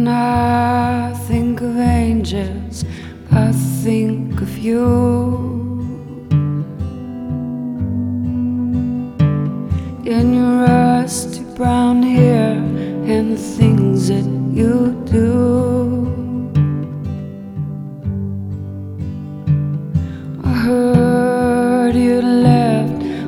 When I think of angels, I think of you. In your rusty brown hair and the things that you do.